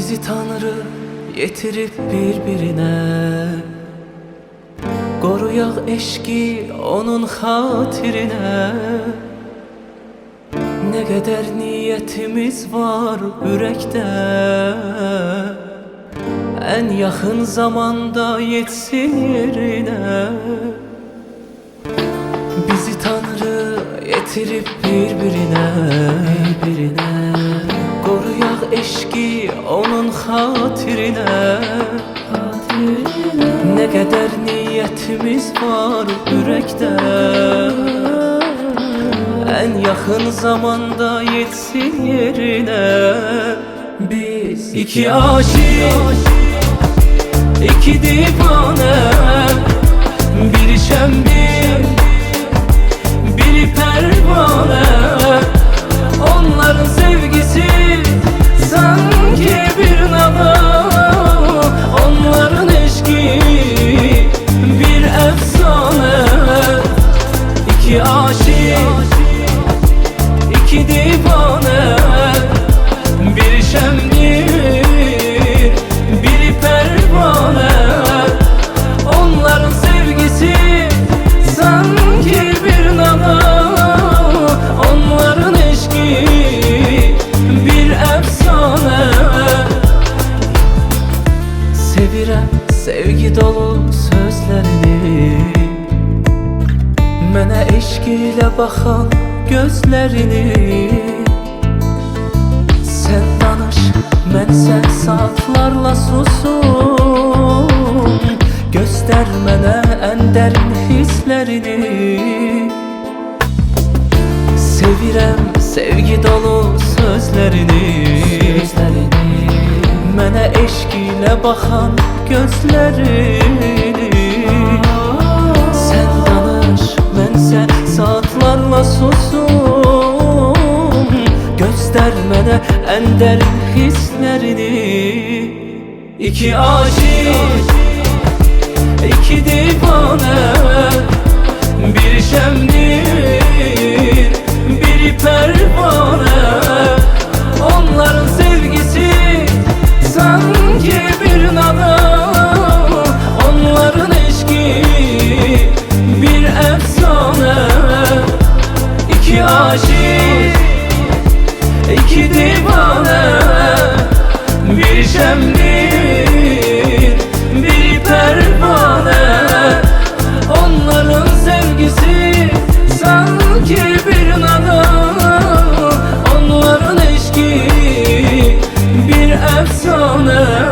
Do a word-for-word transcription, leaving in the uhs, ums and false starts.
Bizi Tanrı yetirip birbirine, koruyak eşki onun hatirine. Ne kadar niyetimiz var yürekte, en yakın zamanda yetsin yerine. Bizi Tanrı yetirip birbirine, birbirine, koruyak eşki onun hatirine, hatirine. Ne kadar niyetimiz var yürekte, en yakın zamanda yetsin yerine. Biz iki aşık, iki divane, biri şembil, biri pervane. Onların sevgisi sanki bir nava, onların eşki bir efsane. İki aşık, iki divane, biri şembil, biri pervane. Onların sevgisi sanki bir nava, onların eşki bir efsane. Sevirem sevgi dolu sözlerini, mənə eşq ilə baxan gözlərini. Sən danış, mən sən saatlarla susum, göstər mənə ən dərin hisslərini. Sevirəm sevgi dolu sözlərini, sözlərini, mənə eşq ilə baxan gözlərini. Sən danış, mən sən saatlarla susum, göstər mənə ən dərin hisslərini. İki aşık, iki divane, biri şemdir, biri pervane. Onların sevgisi sanki bir nada, onların eşki bir efsane. İki aşık, iki divane, biri şemdir, biri pervane. Onların sevgisi sanki bir nada, onların eşki bir efsane.